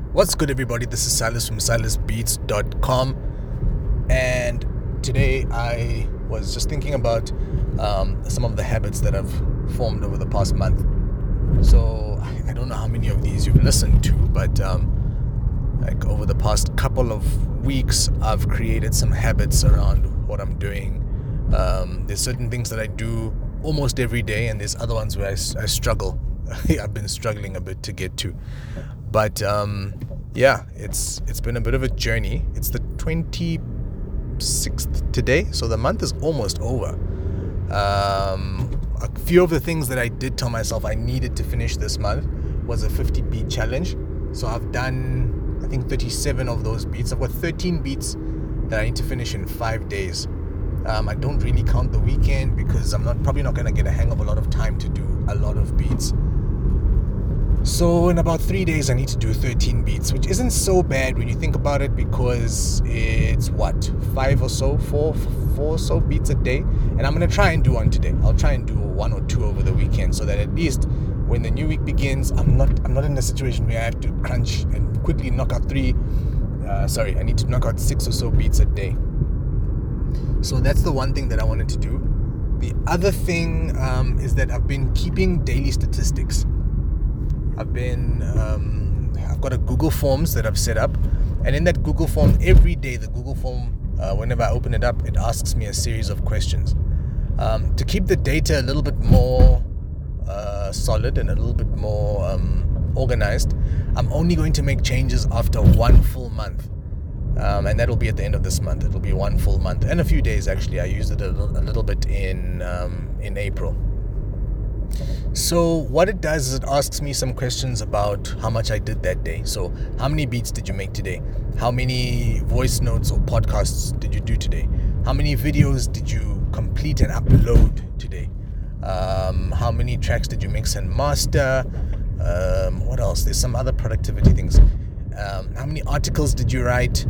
What's good, everybody? This is Silas from silasbeats.com, and today I was just thinking about some of the habits that I've formed over the past month. So I don't know how many of these you've listened to, but like over the past couple of weeks, I've created some habits around what I'm doing. There's certain things that I do almost every day, and there's other ones where I struggle. I've been struggling a bit to get to. But yeah, it's been a bit of a journey. It's the 26th today, so the month is almost over. A few of the things that I did tell myself I needed to finish this month was a 50 beat challenge. So I've done, I think, 37 of those beats. I've got 13 beats that I need to finish in 5 days. I don't really count the weekend because I'm probably not going to get a hang of a lot of time to do a lot of beats. So in about 3 days I need to do 13 beats, which isn't so bad when you think about it, because it's four or so beats a day, and I'm going to try and do one today. I'll try and do one or two over the weekend, so that at least when the new week begins, I'm not in a situation where I have to crunch and quickly knock out I need to knock out 6 or so beats a day. So that's the one thing that I wanted to do. The other thing is that I've been keeping daily statistics. I've got a Google Forms that I've set up, and in that Google Form, every day the Google Form, whenever I open it up, it asks me a series of questions. To keep the data a little bit more solid and a little bit more organized, I'm only going to make changes after one full month. And that'll be at the end of this month. It'll be one full month and a few days, actually. I used it a little bit in April. So what it does is it asks me some questions about how much I did that day. So how many beats did you make today? How many voice notes or podcasts did you do today? How many videos did you complete and upload today? How many tracks did you mix and master? What else? There's some other productivity things. How many articles did you write?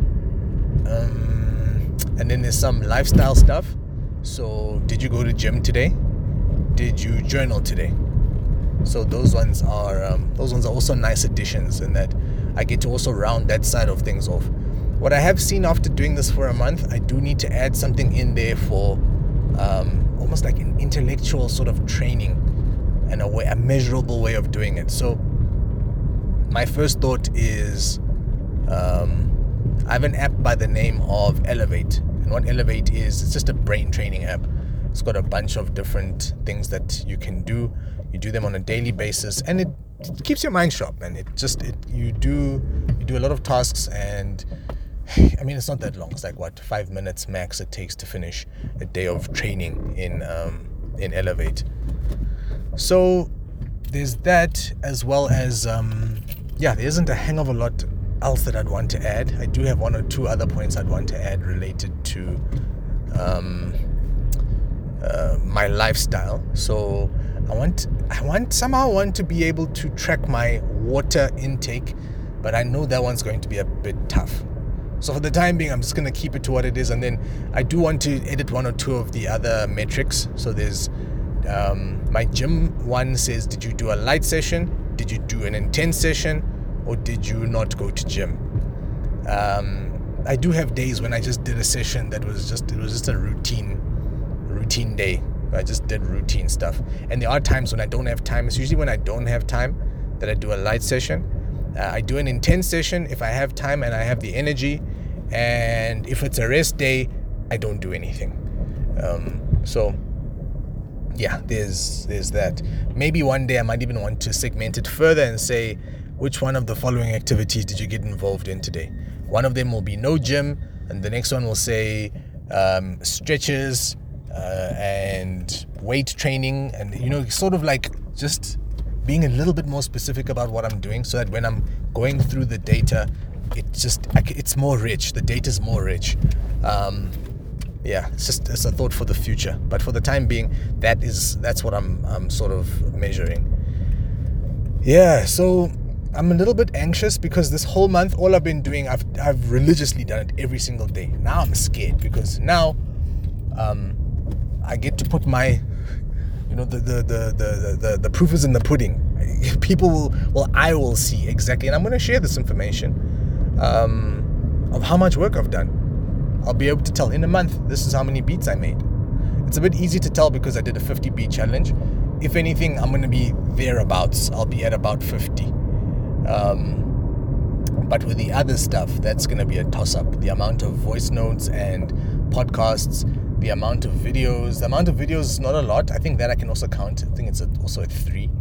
And then there's some lifestyle stuff. So did you go to gym today? Did you journal today? So those ones are also nice additions, in that I get to also round that side of things off. What I have seen after doing this for a month, I do need to add something in there for almost like an intellectual sort of training and a measurable way of doing it. So my first thought is I have an app by the name of Elevate. And what Elevate is, it's just a brain training app. It's got a bunch of different things that you can do. You do them on a daily basis, and it keeps your mind sharp. And you do a lot of tasks, and I mean, it's not that long. It's like 5 minutes max it takes to finish a day of training in Elevate. So there's that, as well as there isn't a hang of a lot else that I'd want to add. I do have one or two other points I'd want to add related to my lifestyle. So I want to be able to track my water intake, but I know that one's going to be a bit tough. So for the time being, I'm just going to keep it to what it is, and then I do want to edit one or two of the other metrics. So there's my gym one says, did you do a light session? Did you do an intense session? Or did you not go to gym? I do have days when I just did a session that was just a routine day. I just did routine stuff. And there are times when I don't have time. It's usually when I don't have time that I do a light session. I do an intense session if I have time and I have the energy. And if it's a rest day, I don't do anything. So yeah, there's that. Maybe one day I might even want to segment it further and say, which one of the following activities did you get involved in today? One of them will be no gym, and the next one will say stretches and weight training, and sort of like just being a little bit more specific about what I'm doing, so that when I'm going through the data, it's more rich. The data's more rich. It's a thought for the future. But for the time being, that's what I'm sort of measuring. Yeah, so I'm a little bit anxious because this whole month, all I've been doing, I've religiously done it every single day. Now I'm scared because now I get to put my, the proof is in the pudding. I will see exactly, and I'm going to share this information of how much work I've done. I'll be able to tell in a month, this is how many beats I made. It's a bit easy to tell because I did a 50 beat challenge. If anything, I'm going to be thereabouts. I'll be at about 50. But with the other stuff, that's going to be a toss-up. The amount of voice notes and podcasts, the amount of videos. The amount of videos is not a lot. I think that I can also count. I think it's also at 3.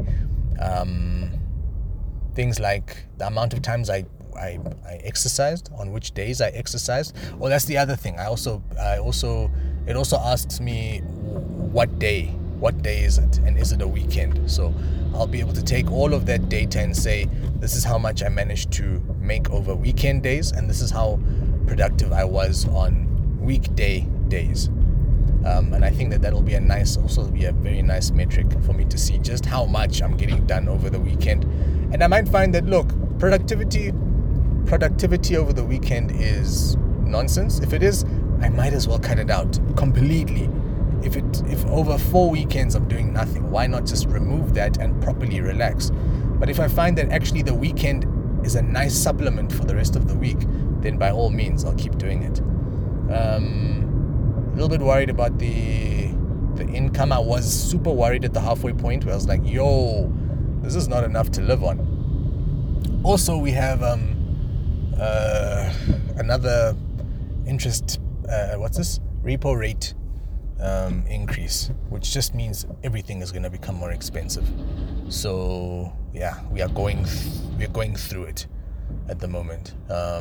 Things like the amount of times I exercised, on which days I exercised. Well, that's the other thing. It also asks me what day is it, and is it a weekend? So I'll be able to take all of that data and say, this is how much I managed to make over weekend days, and this is how productive I was on weekday days. And I think that will be also be a very nice metric for me to see just how much I'm getting done over the weekend. And I might find that, look, productivity over the weekend is nonsense. If it is, I might as well cut it out completely. If over 4 weekends I'm doing nothing, why not just remove that and properly relax? But if I find that actually the weekend is a nice supplement for the rest of the week, then by all means I'll keep doing it. A little bit worried about the income. I was super worried at the halfway point where I was like, yo, this is not enough to live on. Also, we have another interest, repo rate increase, which just means everything is going to become more expensive. So yeah, we are going through it at the moment.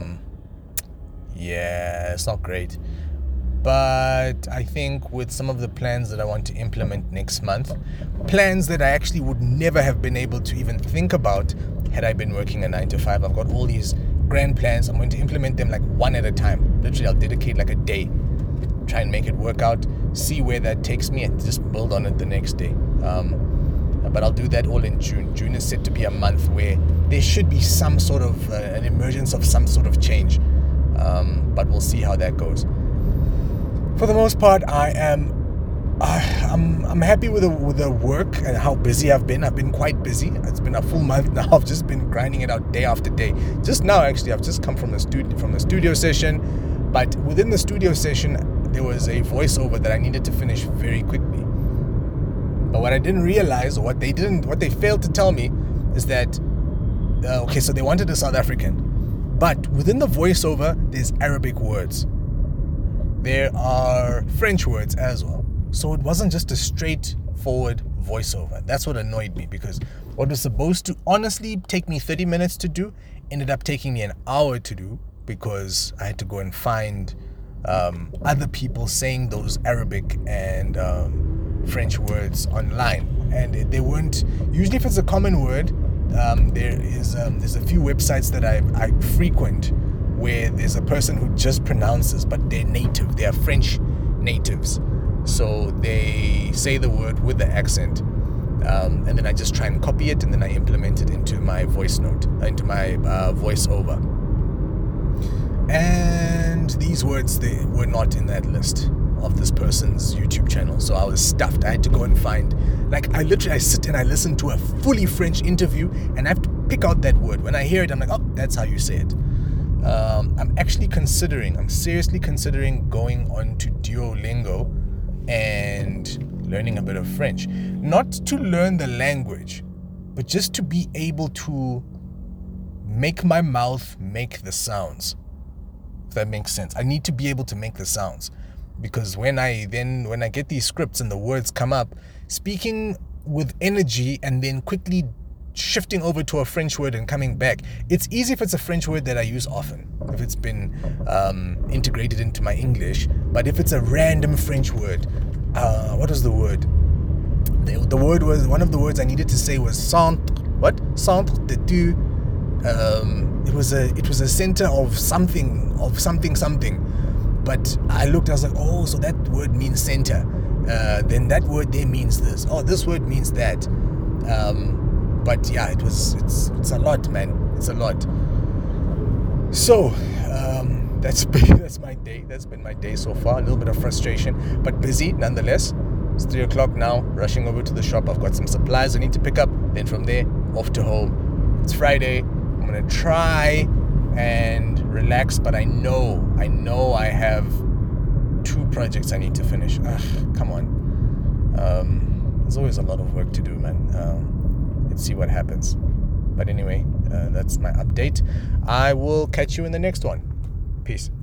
Yeah, it's not great. But I think with some of the plans that I want to implement next month, plans that I actually would never have been able to even think about had I been working a 9 to 5. I've got all these grand plans. I'm going to implement them like one at a time. Literally, I'll dedicate like a day, try and make it work out, see where that takes me, and just build on it the next day. But I'll do that all in June. June is set to be a month where there should be some sort of an emergence of some sort of change. But we'll see how that goes. For the most part, I'm happy with the work and how busy I've been. I've been quite busy. It's been a full month now. I've just been grinding it out day after day. Just now, actually, I've just come from a studio session. But within the studio session, there was a voiceover that I needed to finish very quickly. But what I didn't realize, or what they failed to tell me, is that so they wanted a South African, but within the voiceover, there's Arabic words. There are French words as well. So it wasn't just a straightforward voiceover. That's what annoyed me, because what was supposed to honestly take me 30 minutes to do ended up taking me an hour to do, because I had to go and find other people saying those Arabic and French words online. And they weren't, usually if it's a common word, there's a few websites that I frequent where there's a person who just pronounces, but they're native. They are French natives. So they say the word with the accent, and then I just try and copy it, and then I implement it into my voiceover. And these words, they were not in that list of this person's YouTube channel. So I was stuffed. I had to go and find, I sit and I listen to a fully French interview, and I have to pick out that word. When I hear it, I'm like, oh, that's how you say it. I'm seriously considering going on to Duolingo and learning a bit of French. Not to learn the language, but just to be able to make my mouth make the sounds. If that makes sense. I need to be able to make the sounds, because when I get these scripts and the words come up, speaking with energy and then quickly shifting over to a French word and coming back, it's easy if it's a French word that I use often, if it's been integrated into my English. But if it's a random French word, what was the word? The word was, one of the words I needed to say was centre de tout. It was a center of something. But I looked, I was like, oh, so that word means center. Then that word there means this. Oh, this word means that. But yeah, it's a lot, man. It's a lot. So that's my day. That's been my day so far. A little bit of frustration, but busy nonetheless. It's 3:00 now. Rushing over to the shop. I've got some supplies I need to pick up. Then from there, off to home. It's Friday. I'm gonna try and relax, but I know I have 2 projects I need to finish. Come on. There's always a lot of work to do, man. Let's see what happens. But anyway, that's my update. I will catch you in the next one. Peace.